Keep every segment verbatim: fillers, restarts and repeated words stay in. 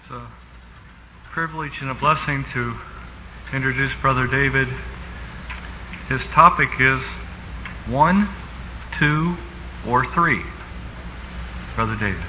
It's a privilege and a blessing to introduce Brother David. His topic is one, two, or three. Brother David.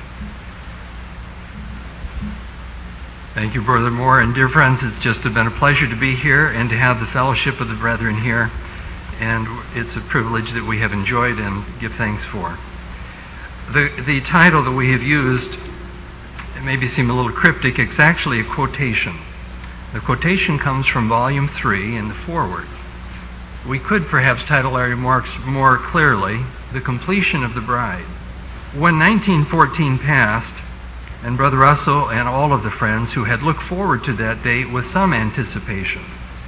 Thank you, Brother Moore. And dear friends, it's just been a pleasure to be here and to have the fellowship of the brethren here. And it's a privilege that we have enjoyed and give thanks for. The, the title that we have used, it maybe seem a little cryptic. It's actually a quotation. The quotation comes from volume three in the foreword. We could perhaps title our remarks more clearly, The Completion of the Bride. When nineteen fourteen passed, and Brother Russell and all of the friends who had looked forward to that date with some anticipation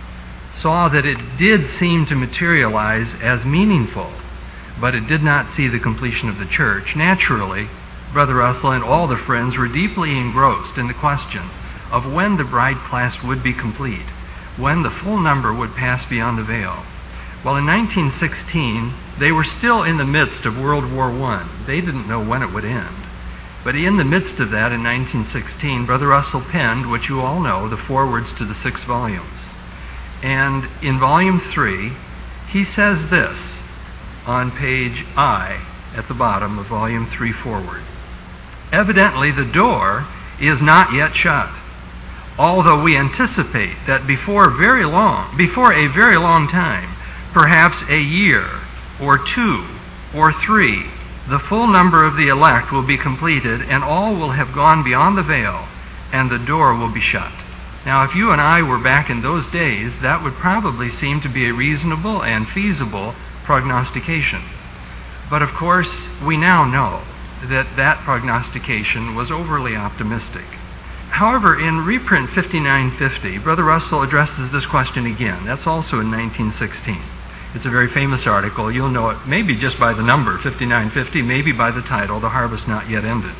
saw that it did seem to materialize as meaningful, but it did not see the completion of the church. Naturally, Brother Russell and all the friends were deeply engrossed in the question of when the bride class would be complete, when the full number would pass beyond the veil. Well, in nineteen sixteen, they were still in the midst of World War One. They didn't know when it would end. But in the midst of that, in nineteen sixteen, Brother Russell penned, what you all know, the forewords to the six volumes. And in volume three, he says this on page I at the bottom of volume three forward. Evidently, the door is not yet shut, although we anticipate that before very long, before a very long time, perhaps a year or two or three, the full number of the elect will be completed, and all will have gone beyond the veil, and the door will be shut. Now, if you and I were back in those days, that would probably seem to be a reasonable and feasible prognostication. But of course, we now know that that prognostication was overly optimistic. However, in reprint fifty-nine fifty, Brother Russell addresses this question again. That's also in nineteen sixteen. It's a very famous article. You'll know it maybe just by the number, fifty-nine fifty, maybe by the title, The Harvest Not Yet Ended.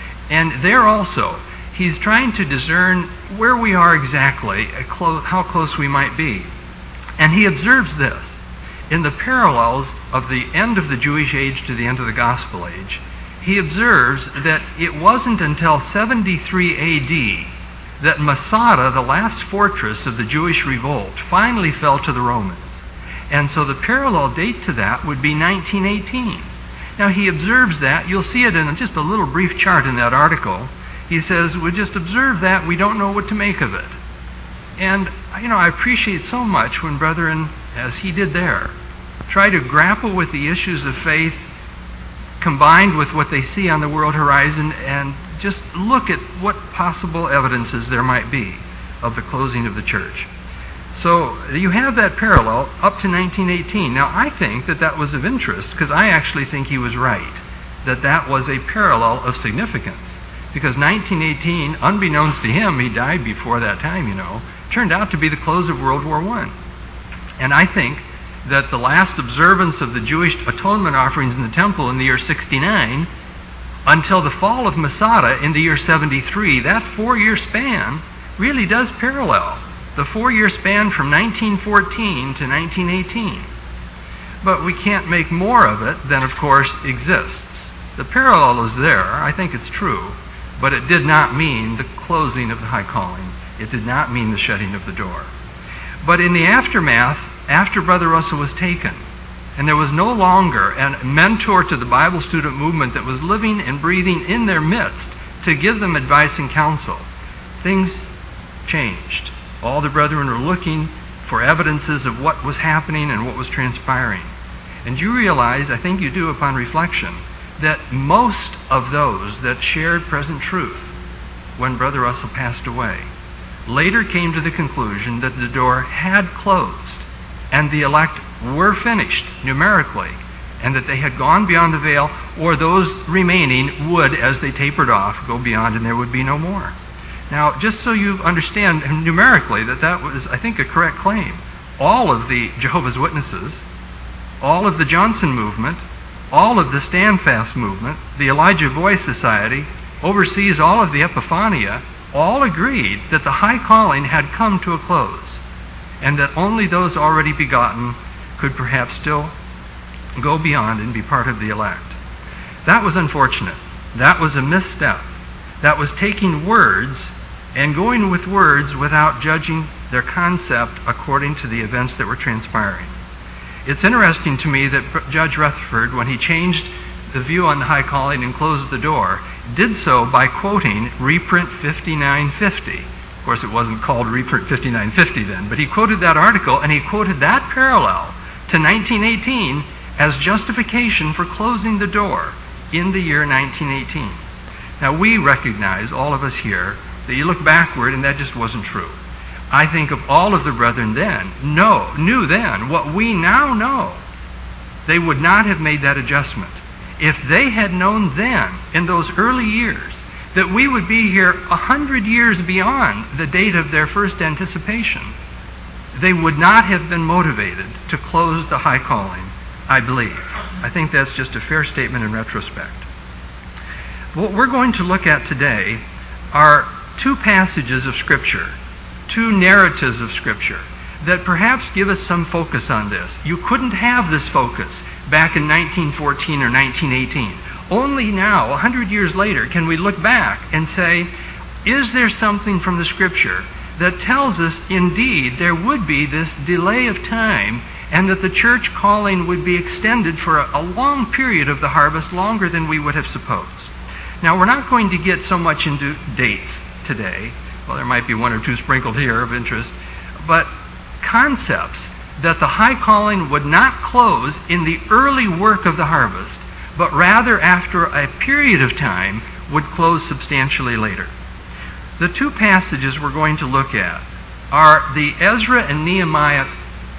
And there also, he's trying to discern where we are exactly, how close we might be. And he observes this. In the parallels of the end of the Jewish age to the end of the Gospel age, he observes that it wasn't until seventy-three A D that Masada, the last fortress of the Jewish revolt, finally fell to the Romans. And so the parallel date to that would be nineteen eighteen. Now he observes that. You'll see it in just a little brief chart in that article. He says, we just observe that, we don't know what to make of it. And, you know, I appreciate so much when brethren, as he did there, try to grapple with the issues of faith combined with what they see on the world horizon and just look at what possible evidences there might be of the closing of the church. So you have that parallel up to nineteen eighteen. Now, I think that that was of interest because I actually think he was right, that that was a parallel of significance. Because nineteen eighteen, unbeknownst to him, he died before that time, you know, turned out to be the close of World War One. And I think that the last observance of the Jewish atonement offerings in the temple in the year sixty-nine until the fall of Masada in the year seventy-three, that four-year span really does parallel the four-year span from nineteen fourteen to nineteen eighteen. But we can't make more of it than, of course, exists. The parallel is there. I think it's true. But it did not mean the closing of the high calling. It did not mean the shutting of the door. But in the aftermath, after Brother Russell was taken, and there was no longer a mentor to the Bible student movement that was living and breathing in their midst to give them advice and counsel, things changed. All the brethren were looking for evidences of what was happening and what was transpiring. And you realize, I think you do upon reflection, that most of those that shared present truth when Brother Russell passed away later came to the conclusion that the door had closed and the elect were finished numerically, and that they had gone beyond the veil, or those remaining would, as they tapered off, go beyond and there would be no more. Now, just so you understand numerically that that was, I think, a correct claim, all of the Jehovah's Witnesses, all of the Johnson movement, all of the Stand Fast movement, the Elijah Boy Society, oversees all of the Epiphania, all agreed that the high calling had come to a close, and that only those already begotten could perhaps still go beyond and be part of the elect. That was unfortunate. That was a misstep. That was taking words and going with words without judging their concept according to the events that were transpiring. It's interesting to me that Judge Rutherford, when he changed the view on the high calling and closed the door, did so by quoting reprint fifty-nine fifty. Of course, it wasn't called reprint fifty-nine fifty then, but he quoted that article, and he quoted that parallel to nineteen eighteen as justification for closing the door in the year nineteen eighteen. Now, we recognize, all of us here, that you look backward and that just wasn't true. I think of all of the brethren then, know, knew then what we now know. They would not have made that adjustment. If they had known then, in those early years, that we would be here a hundred years beyond the date of their first anticipation, they would not have been motivated to close the high calling, I believe. I think that's just a fair statement in retrospect. What we're going to look at today are two passages of Scripture, two narratives of Scripture, that perhaps give us some focus on this. You couldn't have this focus back in nineteen fourteen or nineteen eighteen. Only now, a hundred years later, can we look back and say, is there something from the Scripture that tells us, indeed, there would be this delay of time and that the church calling would be extended for a, a long period of the harvest, longer than we would have supposed. Now, we're not going to get so much into dates today. Well, there might be one or two sprinkled here of interest, but concepts that the high calling would not close in the early work of the harvest, but rather after a period of time would close substantially later. The two passages we're going to look at are the Ezra and Nehemiah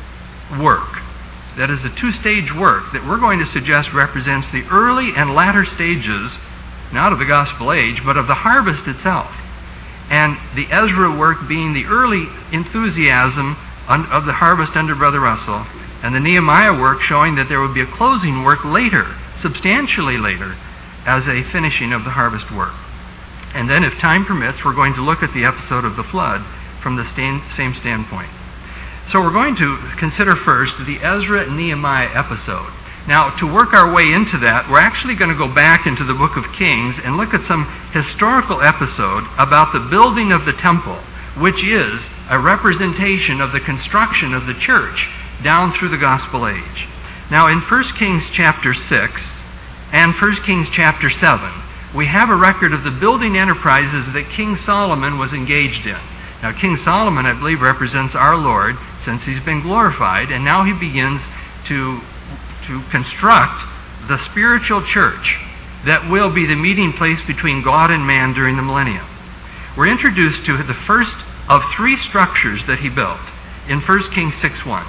work. That is a two-stage work that we're going to suggest represents the early and latter stages, not of the gospel age, but of the harvest itself. And the Ezra work being the early enthusiasm of the harvest under Brother Russell, and the Nehemiah work showing that there would be a closing work later, substantially later, as a finishing of the harvest work. And then, if time permits, we're going to look at the episode of the flood from the same standpoint. So we're going to consider first the Ezra and Nehemiah episode. Now, to work our way into that, we're actually going to go back into the book of Kings and look at some historical episode about the building of the temple, which is a representation of the construction of the church down through the gospel age. Now, in First Kings chapter six and First Kings chapter seven, we have a record of the building enterprises that King Solomon was engaged in. Now, King Solomon, I believe, represents our Lord, since he's been glorified, and now he begins to to construct the spiritual church that will be the meeting place between God and man during the millennium. We're introduced to the first of three structures that he built in First Kings six one.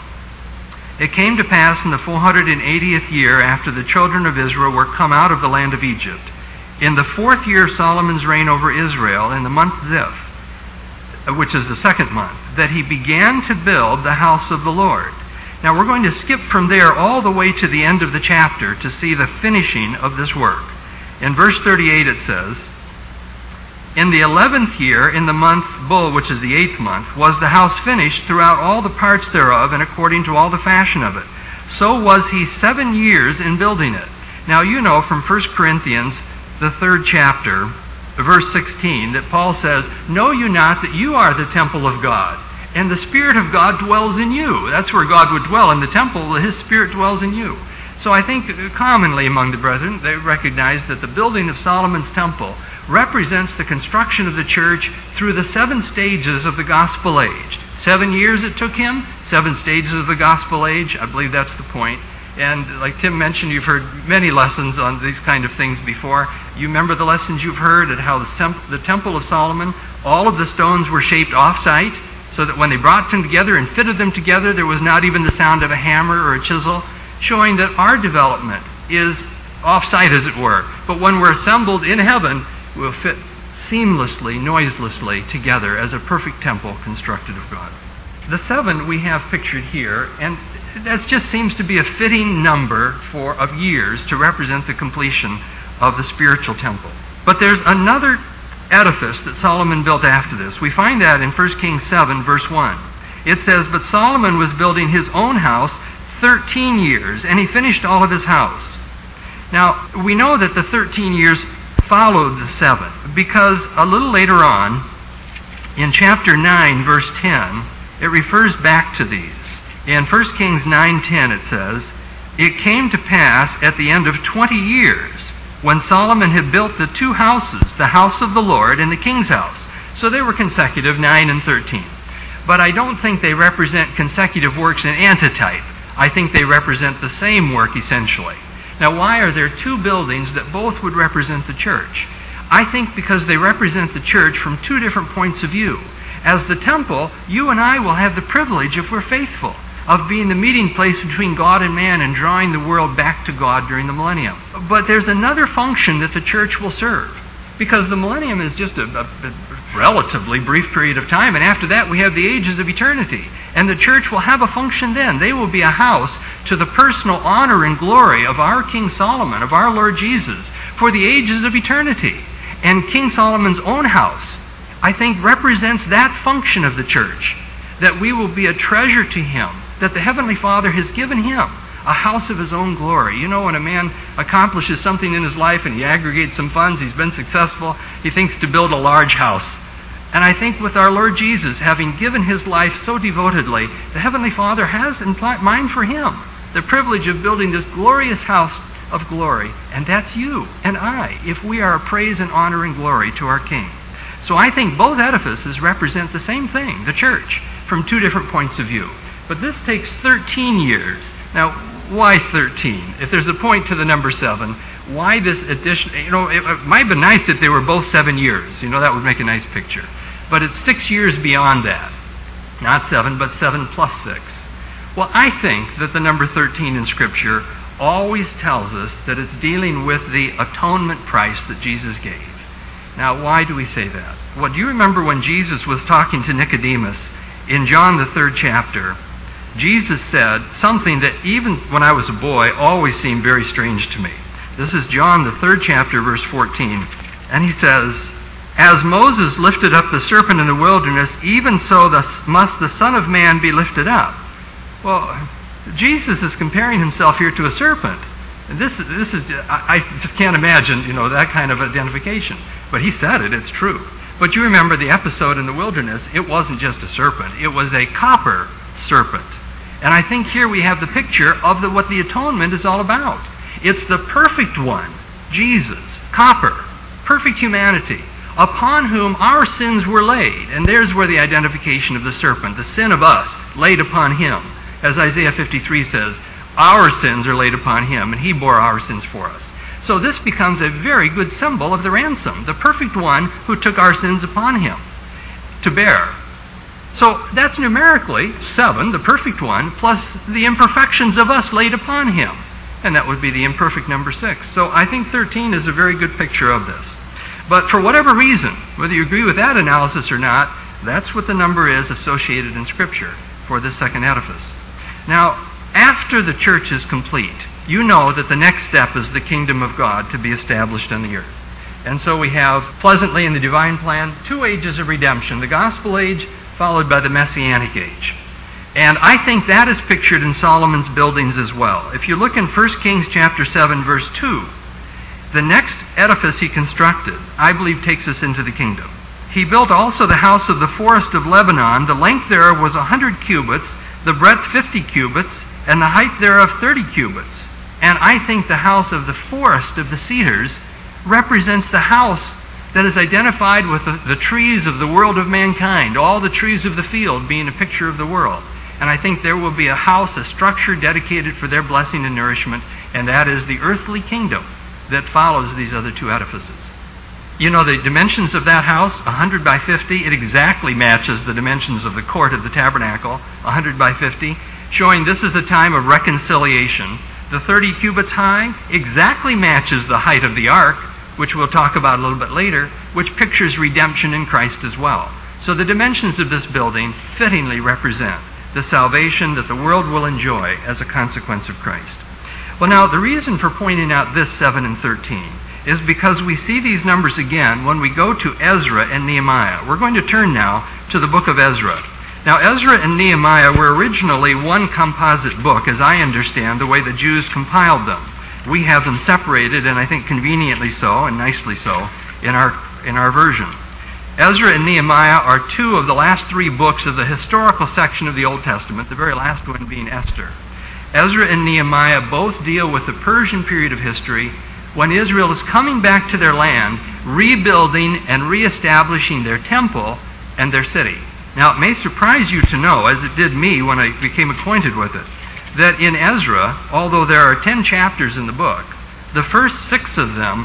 It came to pass in the four hundred eightieth year after the children of Israel were come out of the land of Egypt, in the fourth year of Solomon's reign over Israel, in the month Ziph, which is the second month, that he began to build the house of the Lord. Now, we're going to skip from there all the way to the end of the chapter to see the finishing of this work. In verse thirty-eight it says, in the eleventh year, in the month Bul, which is the eighth month, was the house finished throughout all the parts thereof, and according to all the fashion of it. So was he seven years in building it. Now, you know from First Corinthians, the third chapter, verse sixteen, that Paul says, know you not that you are the temple of God, and the Spirit of God dwells in you. That's where God would dwell, in the temple. His Spirit dwells in you. So I think commonly among the brethren, they recognize that the building of Solomon's temple represents the construction of the church through the seven stages of the gospel age. Seven years it took him, seven stages of the gospel age. I believe that's the point. And like Tim mentioned, you've heard many lessons on these kind of things before. You remember the lessons you've heard at how the, sem- the Temple of Solomon, all of the stones were shaped off-site, so that when they brought them together and fitted them together, there was not even the sound of a hammer or a chisel, showing that our development is off-site, as it were. But when we're assembled in heaven, we'll fit seamlessly, noiselessly together as a perfect temple constructed of God. The seven we have pictured here, and that just seems to be a fitting number for of years to represent the completion of the spiritual temple. But there's another edifice that Solomon built after this. We find that in First Kings seven, verse one. It says, but Solomon was building his own house thirteen years, and he finished all of his house. Now, we know that the thirteen years followed the seven, because a little later on, In chapter nine, verse ten, it refers back to these. In First Kings nine ten it says, "It came to pass at the end of twenty years, when Solomon had built the two houses, the house of the Lord and the king's house." So they were consecutive, nine and thirteen. But I don't think they represent consecutive works in antitype. I think they represent the same work essentially. Now, why are there two buildings that both would represent the church? I think because they represent the church from two different points of view. As the temple, you and I will have the privilege, if we're faithful, of being the meeting place between God and man and drawing the world back to God during the millennium. But there's another function that the church will serve, because the millennium is just a, a, a relatively brief period of time, and after that we have the ages of eternity. And the church will have a function then. They will be a house to the personal honor and glory of our King Solomon, of our Lord Jesus, for the ages of eternity. And King Solomon's own house, I think, represents that function of the church, that we will be a treasure to him, that the Heavenly Father has given him, a house of his own glory. You know, when a man accomplishes something in his life and he aggregates some funds, he's been successful, he thinks to build a large house. And I think with our Lord Jesus, having given his life so devotedly, the Heavenly Father has in mind for him the privilege of building this glorious house of glory. And that's you and I, if we are a praise and honor and glory to our King. So I think both edifices represent the same thing, the church, from two different points of view. But this takes thirteen years. Now, why thirteen? If there's a point to the number seven, why this addition? You know, it, it might have been nice if they were both seven years. You know, that would make a nice picture. But it's six years beyond that. Not seven, but seven plus six. Well, I think that the number thirteen in Scripture always tells us that it's dealing with the atonement price that Jesus gave. Now, why do we say that? Well, do you remember when Jesus was talking to Nicodemus in John the third chapter? Jesus said something that even when I was a boy always seemed very strange to me. This is John the third chapter, verse fourteen. And he says, "As Moses lifted up the serpent in the wilderness, even so thus must the Son of Man be lifted up." Well, Jesus is comparing himself here to a serpent. And this, this is, I, I just can't imagine, you know, that kind of identification. But he said it, it's true. But you remember the episode in the wilderness, it wasn't just a serpent. It was a copper serpent. And I think here we have the picture of the, what the atonement is all about. It's the perfect one, Jesus, copper, perfect humanity, upon whom our sins were laid. And there's where the identification of the serpent, the sin of us, laid upon him. As Isaiah fifty-three says, our sins are laid upon him, and he bore our sins for us. So this becomes a very good symbol of the ransom, the perfect one who took our sins upon him to bear. So that's numerically seven, the perfect one, plus the imperfections of us laid upon him. And that would be the imperfect number six. So I think thirteen is a very good picture of this. But for whatever reason, whether you agree with that analysis or not, that's what the number is associated in Scripture for this second edifice. Now, after the church is complete, you know that the next step is the kingdom of God to be established on the earth. And so we have, pleasantly in the divine plan, two ages of redemption, the gospel age followed by the messianic age. And I think that is pictured in Solomon's buildings as well. If you look in First Kings chapter seven, verse two, the next edifice he constructed, I believe, takes us into the kingdom. He built also the house of the forest of Lebanon. The length thereof was a hundred cubits, the breadth fifty cubits, and the height thereof thirty cubits. And I think the house of the forest of the cedars represents the house that is identified with the, the trees of the world of mankind, all the trees of the field being a picture of the world. And I think there will be a house, a structure dedicated for their blessing and nourishment, and that is the earthly kingdom that follows these other two edifices. You know, the dimensions of that house, one hundred by fifty, it exactly matches the dimensions of the court of the tabernacle, one hundred by fifty, showing this is a time of reconciliation. The thirty cubits high exactly matches the height of the ark, which we'll talk about a little bit later, which pictures redemption in Christ as well. So the dimensions of this building fittingly represent the salvation that the world will enjoy as a consequence of Christ. Well, now, the reason for pointing out this seven and thirteen is because we see these numbers again when we go to Ezra and Nehemiah. We're going to turn now to the book of Ezra. Now, Ezra and Nehemiah were originally one composite book, as I understand the way the Jews compiled them. We have them separated, and I think conveniently so, and nicely so, in our in our version. Ezra and Nehemiah are two of the last three books of the historical section of the Old Testament, the very last one being Esther. Ezra and Nehemiah both deal with the Persian period of history when Israel is coming back to their land, rebuilding and reestablishing their temple and their city. Now, it may surprise you to know, as it did me when I became acquainted with it, that in Ezra, although there are ten chapters in the book, the first six of them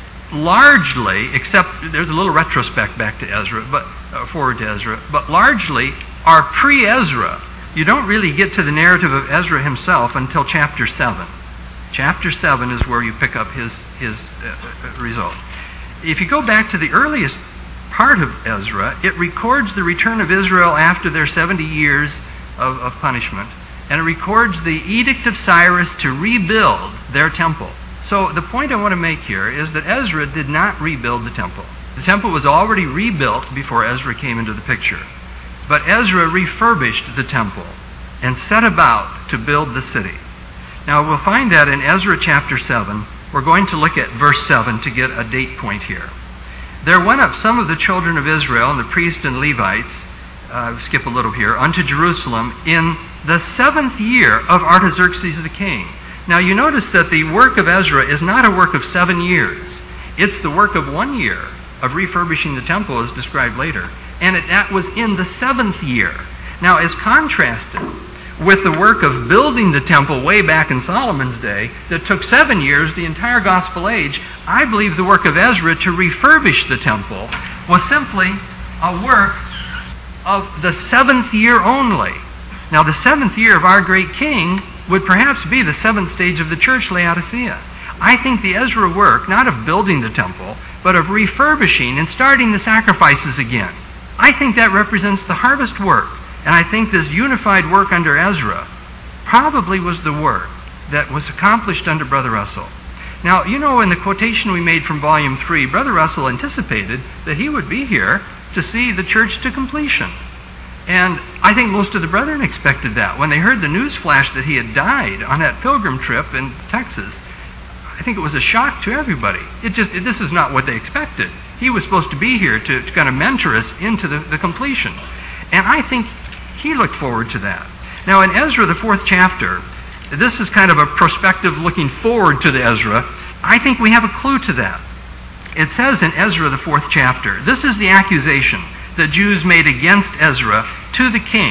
largely, except there's a little retrospect back to Ezra, but uh, forward to Ezra, but largely are pre-Ezra. You don't really get to the narrative of Ezra himself until chapter seven. Chapter seven is where you pick up his, his uh, result. If you go back to the earliest part of Ezra, it records the return of Israel after their seventy years of, of punishment, and it records the edict of Cyrus to rebuild their temple. So the point I want to make here is that Ezra did not rebuild the temple. The temple was already rebuilt before Ezra came into the picture. But Ezra refurbished the temple and set about to build the city. Now we'll find that in Ezra chapter seven. We're going to look at verse seven to get a date point here. There went up some of the children of Israel, and the priests and Levites, uh, skip a little here, unto Jerusalem in the seventh year of Artaxerxes the king. Now you notice that the work of Ezra is not a work of seven years. It's the work of one year of refurbishing the temple as described later. And it, that was in the seventh year. Now as contrasted with the work of building the temple way back in Solomon's day that took seven years, the entire gospel age, I believe the work of Ezra to refurbish the temple was simply a work of the seventh year only. Now the seventh year of our great king would perhaps be the seventh stage of the church, Laodicea. I think the Ezra work, not of building the temple, but of refurbishing and starting the sacrifices again, I think that represents the harvest work. And I think this unified work under Ezra probably was the work that was accomplished under Brother Russell. Now, you know, in the quotation we made from Volume three, Brother Russell anticipated that he would be here to see the church to completion. And I think most of the brethren expected that. When they heard the news flash that he had died on that pilgrim trip in Texas, I think it was a shock to everybody. It just it, this is not what they expected. He was supposed to be here to, to kind of mentor us into the, the completion. And I think he looked forward to that. Now in Ezra, the fourth chapter, this is kind of a prospective looking forward to the Ezra. I think we have a clue to that. It says in Ezra, the fourth chapter, this is the accusation the Jews made against Ezra to the king.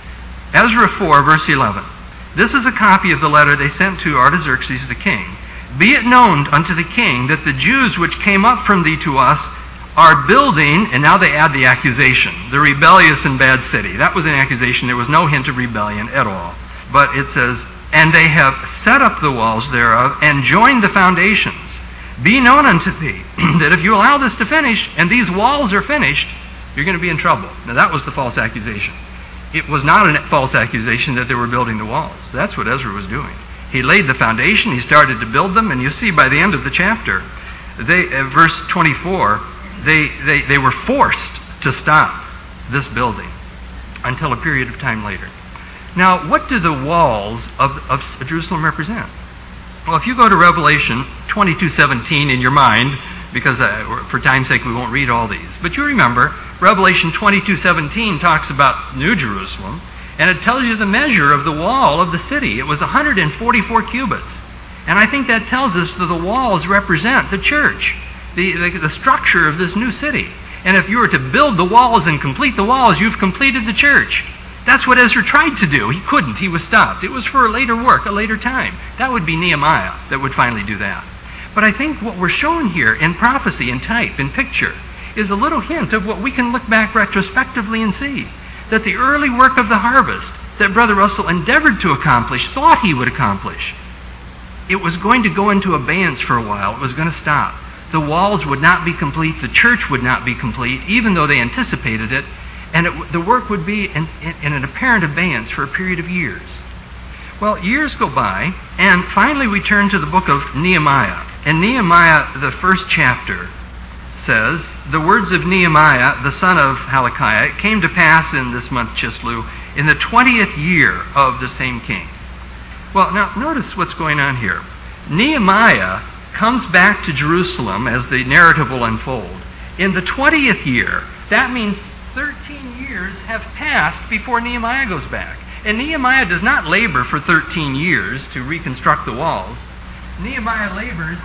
Ezra four, verse eleven. This is a copy of the letter they sent to Artaxerxes the king. Be it known unto the king that the Jews which came up from thee to us are building, and now they add the accusation, the rebellious and bad city. That was an accusation. There was no hint of rebellion at all. But it says, and they have set up the walls thereof and joined the foundations. Be known unto thee that if you allow this to finish, and these walls are finished, you're going to be in trouble. Now that was the false accusation. It was not a false accusation that they were building the walls. That's what Ezra was doing. He laid the foundation, he started to build them, and you see by the end of the chapter, they, uh, verse twenty-four, they, they, they were forced to stop this building until a period of time later. Now, what do the walls of, of Jerusalem represent? Well, if you go to Revelation twenty-two seventeen in your mind, because uh, for time's sake we won't read all these. But you remember, Revelation twenty-two seventeen talks about New Jerusalem, and it tells you the measure of the wall of the city. It was one hundred forty-four cubits. And I think that tells us that the walls represent the church, the, the, the structure of this new city. And if you were to build the walls and complete the walls, you've completed the church. That's what Ezra tried to do. He couldn't. He was stopped. It was for a later work, a later time. That would be Nehemiah that would finally do that. But I think what we're shown here in prophecy, in type, in picture, is a little hint of what we can look back retrospectively and see. That the early work of the harvest that Brother Russell endeavored to accomplish, thought he would accomplish, it was going to go into abeyance for a while. It was going to stop. The walls would not be complete. The church would not be complete, even though they anticipated it. And it, the work would be in, in, in an apparent abeyance for a period of years. Well, years go by, and finally we turn to the book of Nehemiah. And Nehemiah, the first chapter, says, the words of Nehemiah, the son of Hilkiah, it came to pass in this month Chislew, in the twentieth year of the same king. Well, now notice what's going on here. Nehemiah comes back to Jerusalem, as the narrative will unfold, in the twentieth year That means thirteen years have passed before Nehemiah goes back. And Nehemiah does not labor for thirteen years to reconstruct the walls. Nehemiah labors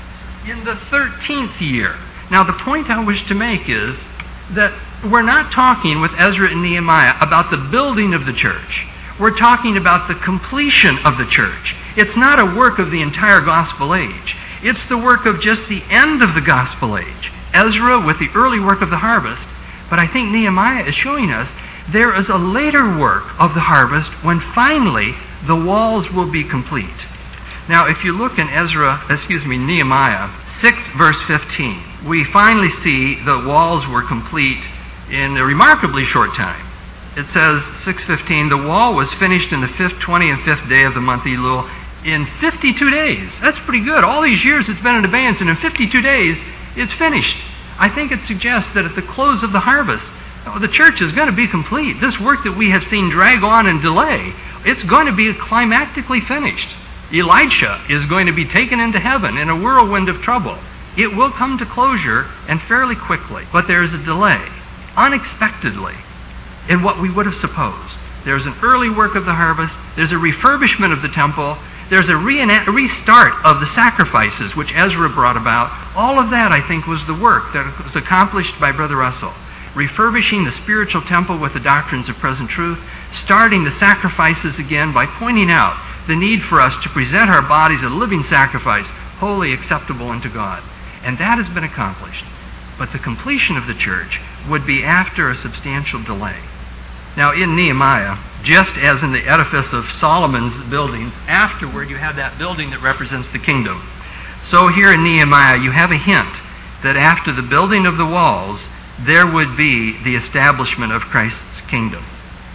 in the thirteenth year. Now, the point I wish to make is that we're not talking with Ezra and Nehemiah about the building of the church. We're talking about the completion of the church. It's not a work of the entire gospel age. It's the work of just the end of the gospel age. Ezra with the early work of the harvest. But I think Nehemiah is showing us there is a later work of the harvest when finally the walls will be complete. Now, if you look in Ezra, excuse me, Nehemiah six, verse fifteen, we finally see the walls were complete in a remarkably short time. It says, six fifteen, the wall was finished in the fifth, twentieth, and fifth day of the month Elul in fifty-two days. That's pretty good. All these years it's been in abeyance, and in fifty-two days it's finished. I think it suggests that at the close of the harvest, the church is going to be complete. This work that we have seen drag on and delay, it's going to be climactically finished. Elisha is going to be taken into heaven in a whirlwind of trouble. It will come to closure, and fairly quickly. But there is a delay, unexpectedly, in what we would have supposed. There's an early work of the harvest. There's a refurbishment of the temple. There's a reena- restart of the sacrifices, which Ezra brought about. All of that, I think, was the work that was accomplished by Brother Russell. Refurbishing the spiritual temple with the doctrines of present truth, starting the sacrifices again by pointing out the need for us to present our bodies a living sacrifice, wholly acceptable unto God. And that has been accomplished. But the completion of the church would be after a substantial delay. Now, in Nehemiah, just as in the edifice of Solomon's buildings, afterward you have that building that represents the kingdom. So here in Nehemiah, you have a hint that after the building of the walls, there would be the establishment of Christ's kingdom.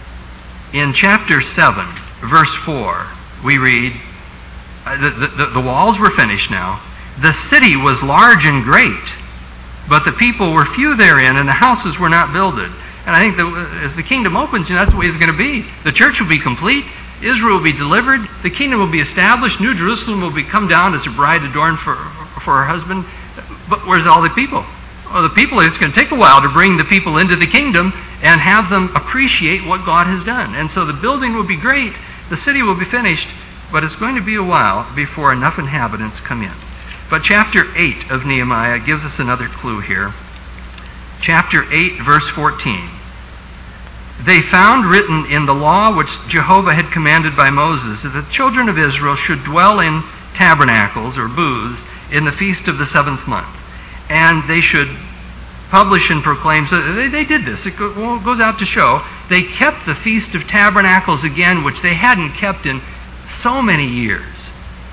In chapter seven, verse four, we read, uh, the, the, the walls were finished now. The city was large and great, but the people were few therein, and the houses were not builded. And I think that as the kingdom opens, you know, that's the way it's going to be. The church will be complete. Israel will be delivered. The kingdom will be established. New Jerusalem will be come down as a bride adorned for, for her husband. But where's all the people? Well, the people, it's going to take a while to bring the people into the kingdom and have them appreciate what God has done. And so the building will be great. The city will be finished. But it's going to be a while before enough inhabitants come in. But chapter eight of Nehemiah gives us another clue here. Chapter eight, verse fourteen. They found written in the law which Jehovah had commanded by Moses that the children of Israel should dwell in tabernacles or booths in the feast of the seventh month. And they should publish and proclaim. So they, they did this. It goes out to show they kept the Feast of Tabernacles again, which they hadn't kept in so many years.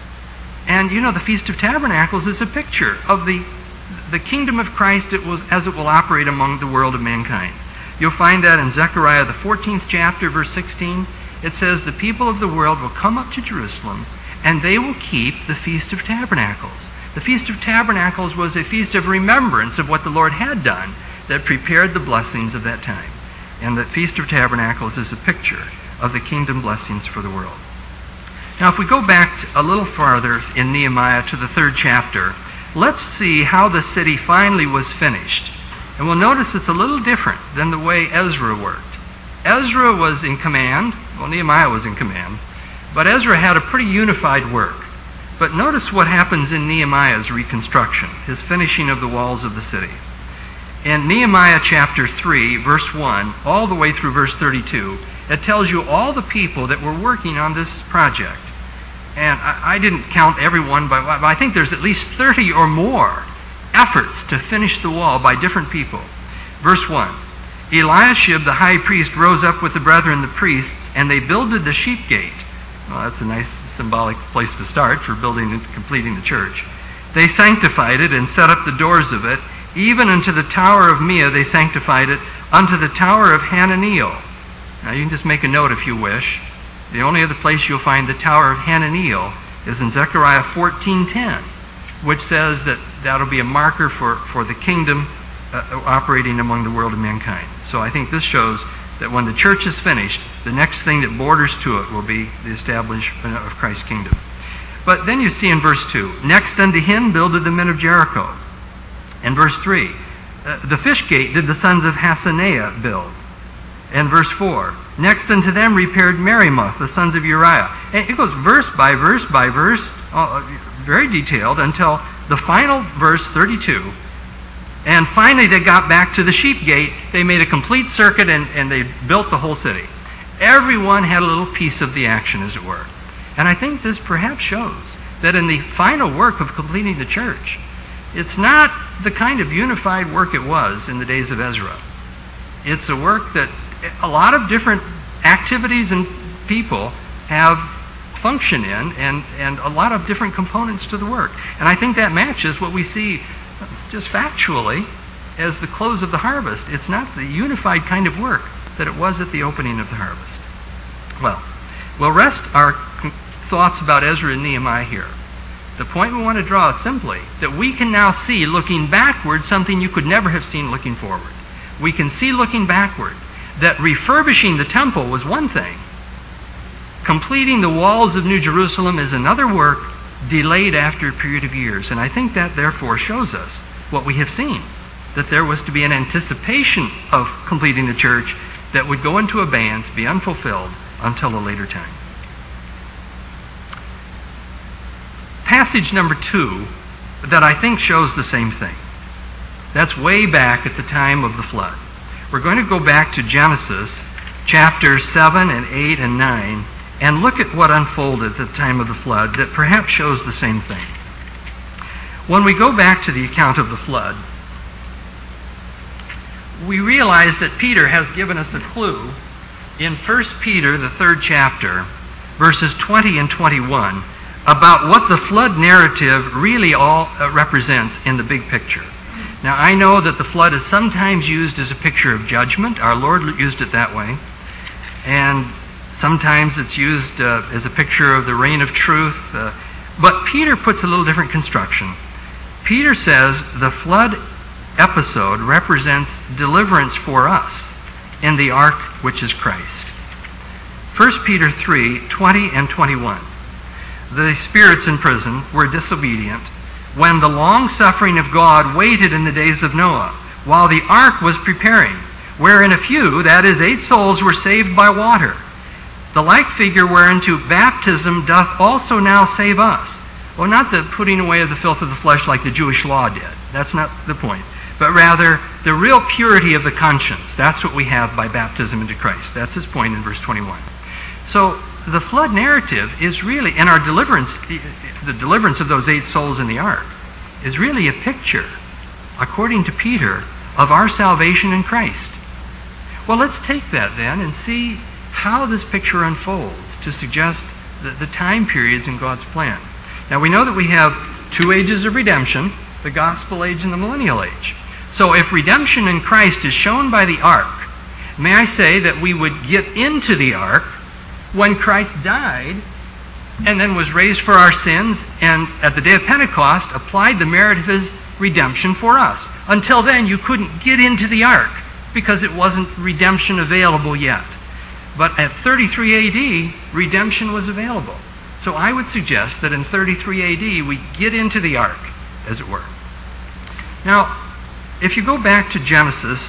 And you know, the Feast of Tabernacles is a picture of the the kingdom of Christ it was, as it will operate among the world of mankind. You'll find that in Zechariah, the fourteenth chapter, verse sixteen. It says, the people of the world will come up to Jerusalem, and they will keep the Feast of Tabernacles. The Feast of Tabernacles was a feast of remembrance of what the Lord had done that prepared the blessings of that time. And the Feast of Tabernacles is a picture of the kingdom blessings for the world. Now, if we go back a little farther in Nehemiah to the third chapter, let's see how the city finally was finished. And we'll notice it's a little different than the way Ezra worked. Ezra was in command. Well, Nehemiah was in command. But Ezra had a pretty unified work. But notice what happens in Nehemiah's reconstruction, his finishing of the walls of the city. In Nehemiah chapter three, verse one, all the way through verse thirty-two, it tells you all the people that were working on this project. And I, I didn't count everyone, but I think there's at least thirty or more efforts to finish the wall by different people. Verse one, Eliashib the high priest rose up with the brethren the priests, and they builded the sheep gate. Well, that's a nice symbolic place to start for building and completing the church. They sanctified it and set up the doors of it. Even unto the tower of Meah they sanctified it, unto the tower of Hananiel. Now you can just make a note if you wish. The only other place you'll find the tower of Hananiel is in Zechariah fourteen ten, which says that that'll be a marker for, for the kingdom uh, operating among the world of mankind. So I think this shows that when the church is finished, the next thing that borders to it will be the establishment of Christ's kingdom. But then you see in verse two, next unto him builded the men of Jericho. And verse three, uh, the fish gate did the sons of Hassenaah build. And verse four, next unto them repaired Merimoth, the sons of Uriah. And it goes verse by verse by verse, uh, very detailed, until the final verse, thirty-two. And finally they got back to the sheep gate. They made a complete circuit and, and they built the whole city. Everyone had a little piece of the action, as it were. And I think this perhaps shows that in the final work of completing the church, it's not the kind of unified work it was in the days of Ezra. It's a work that a lot of different activities and people have function in, and, and a lot of different components to the work. And I think that matches what we see just factually as the close of the harvest. It's not the unified kind of work that it was at the opening of the harvest. Well, we'll rest our thoughts about Ezra and Nehemiah here. The point we want to draw is simply that we can now see, looking backward, something you could never have seen looking forward. We can see, looking backward, that refurbishing the temple was one thing. Completing the walls of New Jerusalem is another work, delayed after a period of years. And I think that therefore shows us what we have seen, that there was to be an anticipation of completing the church that would go into abeyance, be unfulfilled until a later time. Passage number two that I think shows the same thing. That's way back at the time of the flood. We're going to go back to Genesis chapters seven and eight and nine and look at what unfolded at the time of the flood that perhaps shows the same thing. When we go back to the account of the flood, we realize that Peter has given us a clue in First Peter, the third chapter, verses twenty and twenty-one, about what the flood narrative really all uh, represents in the big picture. Now, I know that the flood is sometimes used as a picture of judgment. Our Lord used it that way. And sometimes it's used uh, as a picture of the reign of truth. Uh, but Peter puts a little different construction. Peter says the flood episode represents deliverance for us in the ark, which is Christ. First Peter three, twenty and twenty-one. The spirits in prison were disobedient when the long-suffering of God waited in the days of Noah, while the ark was preparing, wherein a few, that is, eight souls, were saved by water. The like figure whereunto baptism doth also now save us. Well, not the putting away of the filth of the flesh like the Jewish law did. That's not the point. But rather, the real purity of the conscience. That's what we have by baptism into Christ. That's his point in verse twenty-one. So, the flood narrative is really, and our deliverance, the deliverance of those eight souls in the ark, is really a picture, according to Peter, of our salvation in Christ. Well, let's take that then and see how this picture unfolds to suggest the, the time periods in God's plan. Now, we know that we have two ages of redemption, the gospel age and the millennial age. So if redemption in Christ is shown by the ark, may I say that we would get into the ark when Christ died and then was raised for our sins and at the day of Pentecost applied the merit of his redemption for us. Until then, you couldn't get into the ark because it wasn't redemption available yet. But at thirty-three A D, redemption was available. So I would suggest that in thirty-three A D, we get into the ark, as it were. Now, if you go back to Genesis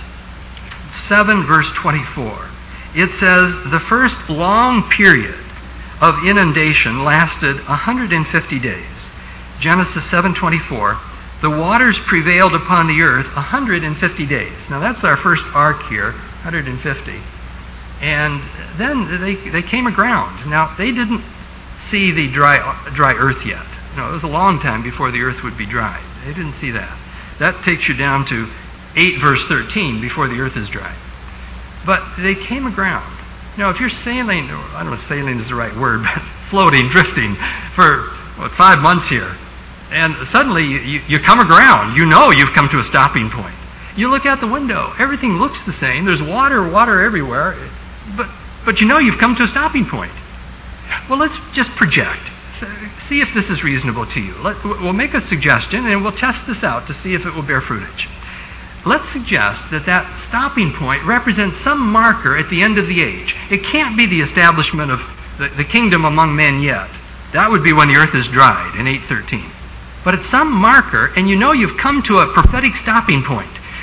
seven, verse twenty-four, it says the first long period of inundation lasted one hundred fifty days. Genesis seven twenty-four, the waters prevailed upon the earth one hundred fifty days. Now that's our first ark here, one hundred fifty. And then they they came aground. Now they didn't see the dry dry earth yet. You know, it was a long time before the earth would be dry. They didn't see that. That takes you down to eight verse thirteen, before the earth is dry. But they came aground. Now, if you're sailing, I don't know if sailing is the right word, but floating, drifting for what, five months here, and suddenly you, you, you come aground, you know you've come to a stopping point. You look out the window, everything looks the same, there's water, water everywhere, but, but you know you've come to a stopping point. Well, let's just project. See if this is reasonable to you. Let, we'll make a suggestion, and we'll test this out to see if it will bear fruitage. Let's suggest that that stopping point represents some marker at the end of the age. It can't be the establishment of the, the kingdom among men yet. That would be when the earth is dried in eight thirteen. But it's some marker, and you know you've come to a prophetic stopping point.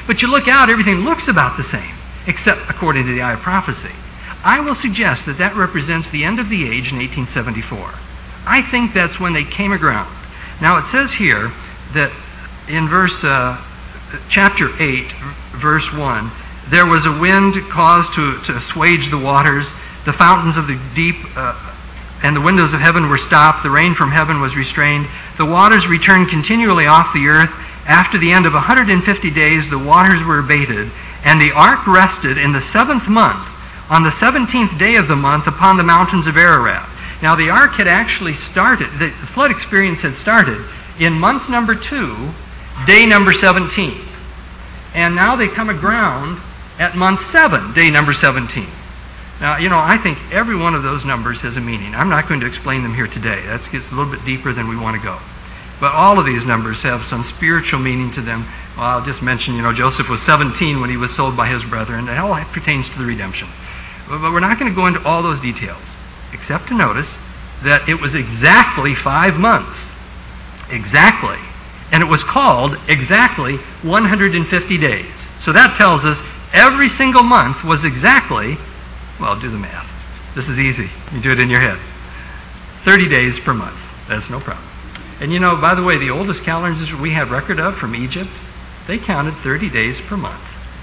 But you look out, everything looks about the same, except according to the eye of prophecy. I will suggest that that represents the end of the age in eighteen seventy-four. I think that's when they came aground. Now it says here that in verse uh, chapter eight, verse one, there was a wind caused to, to assuage the waters, the fountains of the deep uh, and the windows of heaven were stopped, the rain from heaven was restrained, the waters returned continually off the earth. After the end of one hundred fifty days, the waters were abated, and the ark rested in the seventh month, on the seventeenth day of the month, upon the mountains of Ararat. Now the ark had actually started, the flood experience had started in month number two, day number seventeen. And now they come aground at month seven, day number seventeen. Now, you know, I think every one of those numbers has a meaning. I'm not going to explain them here today. That gets a little bit deeper than we want to go. But all of these numbers have some spiritual meaning to them. Well, I'll just mention, you know, Joseph was seventeen when he was sold by his brethren. It all pertains to the redemption. But we're not going to go into all those details, except to notice that it was exactly five months. Exactly. And it was called exactly one hundred fifty days. So that tells us every single month was exactly, well, do the math. This is easy. You do it in your head. thirty days per month. That's no problem. And you know, by the way, the oldest calendars we have record of from Egypt, they counted thirty days per month.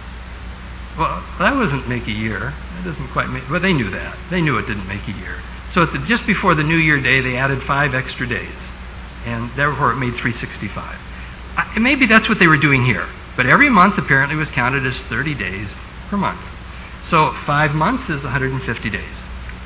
Well, that doesn't make a year. That doesn't quite make... Well, they knew that. They knew it didn't make a year. So at the, just before the New Year day, they added five extra days. And therefore it made three hundred sixty-five. I, maybe that's what they were doing here. But every month apparently was counted as thirty days per month. So five months is one hundred fifty days.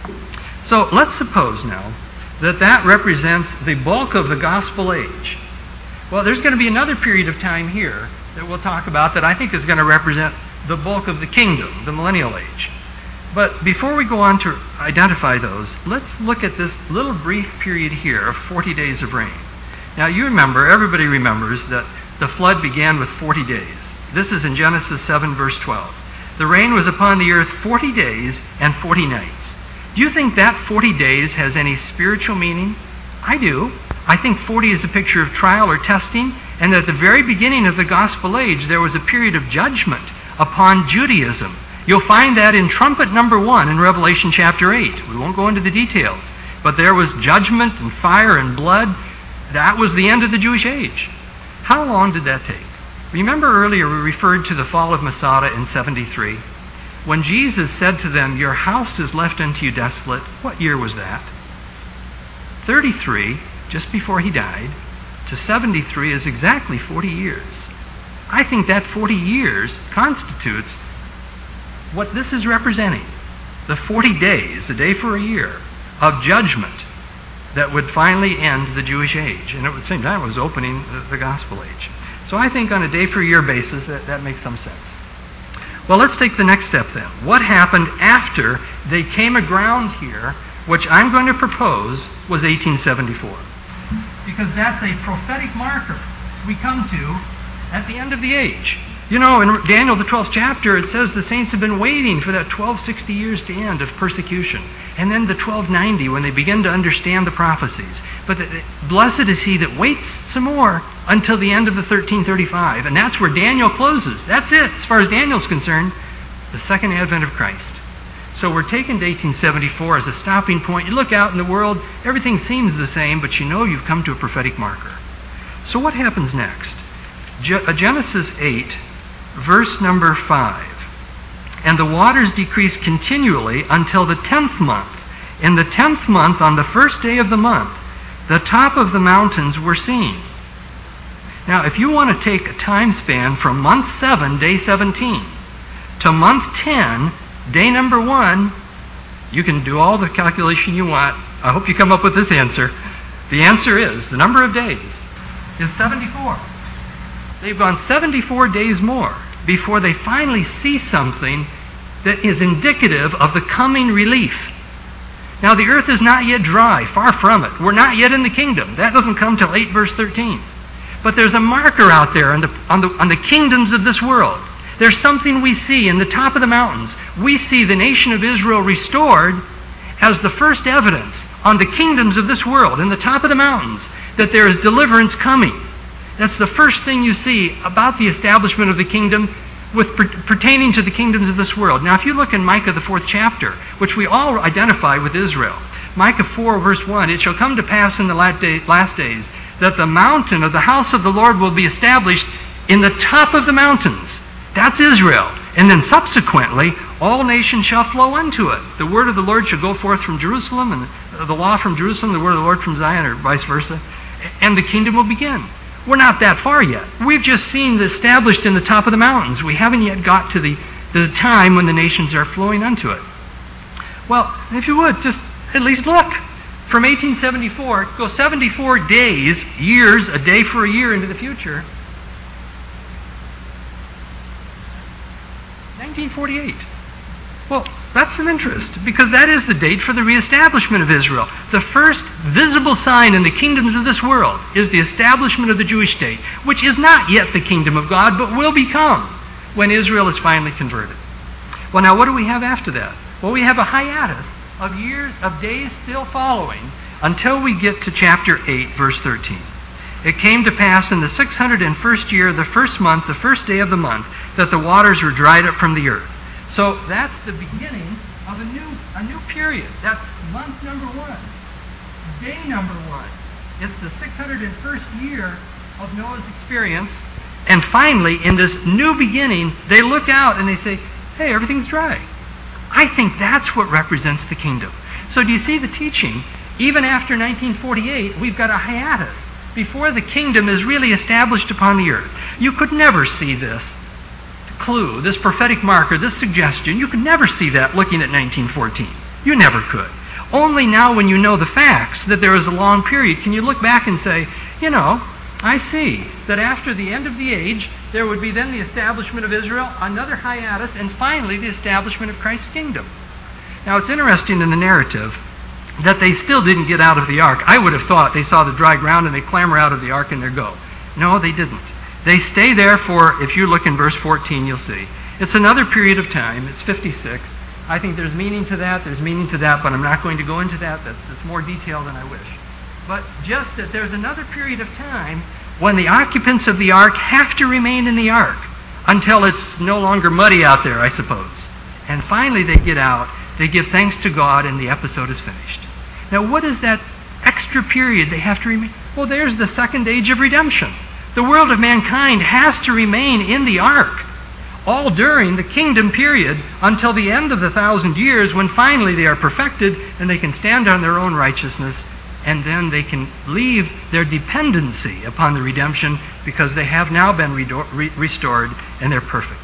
So let's suppose now that that represents the bulk of the gospel age. Well, there's going to be another period of time here that we'll talk about that I think is going to represent the bulk of the kingdom, the millennial age. But before we go on to identify those, let's look at this little brief period here of forty days of rain. Now you remember, everybody remembers, that the flood began with forty days. This is in Genesis seven, verse twelve. The rain was upon the earth forty days and forty nights. Do you think that forty days has any spiritual meaning? I do. I think forty is a picture of trial or testing, and that at the very beginning of the gospel age there was a period of judgment upon Judaism. You'll find that in trumpet number one in Revelation chapter eight. We won't go into the details. But there was judgment and fire and blood. That was the end of the Jewish age. How long did that take? Remember earlier we referred to the fall of Masada in seventy-three? When Jesus said to them, "Your house is left unto you desolate," what year was that? thirty-three, just before he died, to seventy-three is exactly forty years. I think that forty years constitutes what this is representing. The forty days, a day for a year, of judgment that would finally end the Jewish age. And at the same time, it was opening the, the gospel age. So I think on a day-for-year basis, that, that makes some sense. Well, let's take the next step then. What happened after they came aground here, which I'm going to propose was eighteen seventy-four. Because that's a prophetic marker we come to at the end of the age. You know, in Daniel, the twelfth chapter, it says the saints have been waiting for that twelve sixty years to end of persecution. And then the twelve ninety, when they begin to understand the prophecies. But the, blessed is he that waits some more until the end of the thirteen thirty-five. And that's where Daniel closes. That's it, as far as Daniel's concerned. The second advent of Christ. So we're taken to eighteen seventy-four as a stopping point. You look out in the world, everything seems the same, but you know you've come to a prophetic marker. So what happens next? Ge- Genesis eight, verse number five. And the waters decreased continually until the tenth month. In the tenth month, on the first day of the month, the top of the mountains were seen. Now, if you want to take a time span from month seven, day seventeen, to month ten, day number one, you can do all the calculation you want. I hope you come up with this answer. The answer is, the number of days is seventy-four. They've gone seventy-four days more before they finally see something that is indicative of the coming relief. Now, the earth is not yet dry, far from it. We're not yet in the kingdom. That doesn't come till eight verse thirteen. But there's a marker out there on the, on the, on the kingdoms of this world. There's something we see in the top of the mountains. We see the nation of Israel restored as the first evidence on the kingdoms of this world, in the top of the mountains, that there is deliverance coming. That's the first thing you see about the establishment of the kingdom with per- pertaining to the kingdoms of this world. Now, if you look in Micah, the fourth chapter, which we all identify with Israel, Micah four, verse one, "It shall come to pass in the last days that the mountain of the house of the Lord will be established in the top of the mountains." That's Israel. And then subsequently, all nations shall flow unto it. The word of the Lord shall go forth from Jerusalem, and the law from Jerusalem, the word of the Lord from Zion, or vice versa, and the kingdom will begin. We're not that far yet. We've just seen the established in the top of the mountains. We haven't yet got to the, the time when the nations are flowing unto it. Well, if you would, just at least look. From eighteen seventy-four, go seventy-four days, years, a day for a year into the future. nineteen forty-eight. Well, that's of interest, because that is the date for the reestablishment of Israel. The first visible sign in the kingdoms of this world is the establishment of the Jewish state, which is not yet the kingdom of God, but will become when Israel is finally converted. Well, now, what do we have after that? Well, we have a hiatus of years, of days still following, until we get to chapter eight, verse thirteen. "It came to pass in the six hundred first year, the first month, the first day of the month, that the waters were dried up from the earth." So that's the beginning of a new a new period. That's month number one. Day number one. It's the six hundred first year of Noah's experience. And finally, in this new beginning, they look out and they say, "Hey, everything's dry." I think that's what represents the kingdom. So do you see the teaching? Even after nineteen forty-eight, we've got a hiatus before the kingdom is really established upon the earth. You could never see this clue, this prophetic marker, this suggestion. You could never see that looking at nineteen fourteen. You never could. Only now, when you know the facts, that there is a long period, can you look back and say, you know, I see that after the end of the age, there would be then the establishment of Israel, another hiatus, and finally the establishment of Christ's kingdom. Now, it's interesting in the narrative that they still didn't get out of the ark. I would have thought they saw the dry ground and they clamber out of the ark and they go. No, they didn't. They stay there for, if you look in verse fourteen, you'll see. It's another period of time. It's fifty-six. I think there's meaning to that, there's meaning to that, but I'm not going to go into that. That's, that's more detail than I wish. But just that there's another period of time when the occupants of the ark have to remain in the ark until it's no longer muddy out there, I suppose. And finally they get out, they give thanks to God, and the episode is finished. Now, what is that extra period they have to remain? Well, there's the second age of redemption. The world of mankind has to remain in the ark all during the kingdom period until the end of the thousand years, when finally they are perfected and they can stand on their own righteousness, and then they can leave their dependency upon the redemption because they have now been re- restored and they're perfect.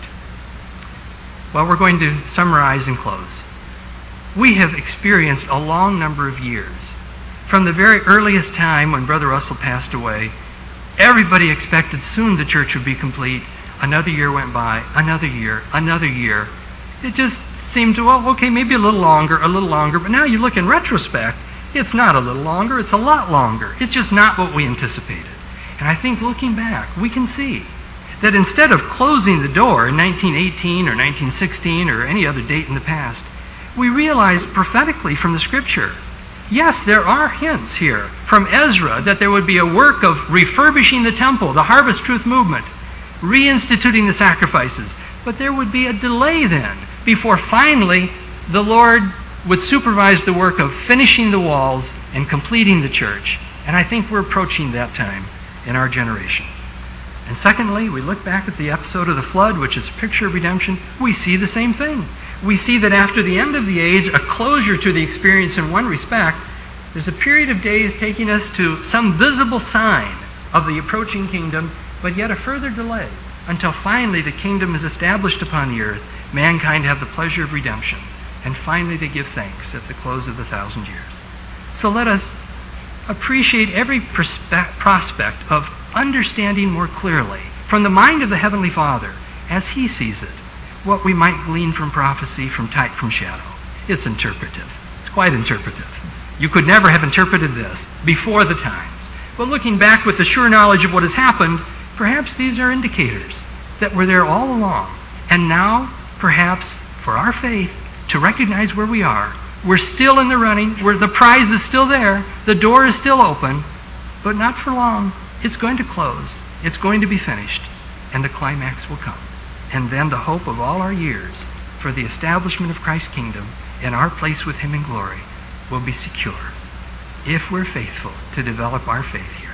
Well, we're going to summarize and close. We have experienced a long number of years. From the very earliest time when Brother Russell passed away, everybody expected soon the church would be complete. Another year went by, another year, another year. It just seemed to, well, okay, maybe a little longer, a little longer, but now you look in retrospect, it's not a little longer, it's a lot longer. It's just not what we anticipated. And I think looking back, we can see that instead of closing the door in nineteen eighteen or nineteen sixteen or any other date in the past, we realized prophetically from the Scripture, yes, there are hints here from Ezra that there would be a work of refurbishing the temple, the Harvest Truth movement, reinstituting the sacrifices. But there would be a delay then before finally the Lord would supervise the work of finishing the walls and completing the church. And I think we're approaching that time in our generation. And secondly, we look back at the episode of the flood, which is a picture of redemption. We see the same thing. We see that after the end of the age, a closure to the experience in one respect, there's a period of days taking us to some visible sign of the approaching kingdom, but yet a further delay until finally the kingdom is established upon the earth. Mankind have the pleasure of redemption. And finally they give thanks at the close of the thousand years. So let us appreciate every perspe- prospect of understanding more clearly from the mind of the Heavenly Father as He sees it, what we might glean from prophecy, from type, from shadow. It's interpretive. It's quite interpretive. You could never have interpreted this before the times. But looking back with the sure knowledge of what has happened, perhaps these are indicators that were there all along. And now, perhaps, for our faith, to recognize where we are. We're still in the running, where the prize is still there, the door is still open, but not for long. It's going to close, it's going to be finished, and the climax will come. and then the hope of all our years for the establishment of Christ's kingdom and our place with Him in glory will be secure if we're faithful to develop our faith here.